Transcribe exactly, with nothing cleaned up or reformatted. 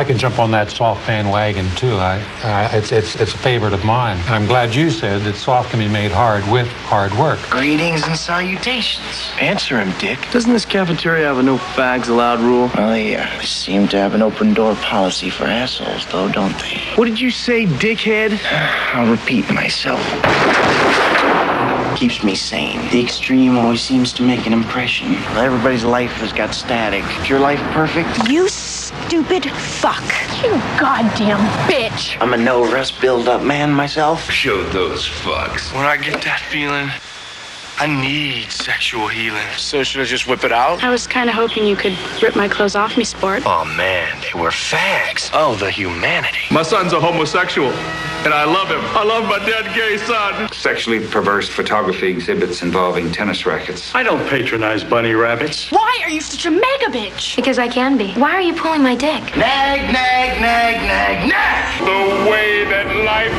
I can jump on that soft bandwagon too. I, uh, it's, it's, it's a favorite of mine. And I'm glad you said that soft can be made hard with hard work. Greetings and salutations. Answer him, Dick. Doesn't this cafeteria have a no fags allowed rule? Well, yeah. They seem to have an open door policy for assholes, though, don't they? What did you say, dickhead? I'll repeat myself. Keeps me sane. The extreme always seems to make an impression. Everybody's life has got static. Is your life perfect? You stupid fuck. You goddamn bitch. I'm a no-rust build-up man myself. Show those fucks. When I get that feeling, I need sexual healing. So should I just whip it out? I was kind of hoping you could rip my clothes off me, sport. Oh, man, they were fags. Oh, the humanity. My son's a homosexual, and I love him. I love my dead gay son. Sexually perverse photography exhibits involving tennis rackets. I don't patronize bunny rabbits. Why are you such a mega bitch? Because I can be. Why are you pulling my dick? Nag, nag, nag, nag, nag! The way that life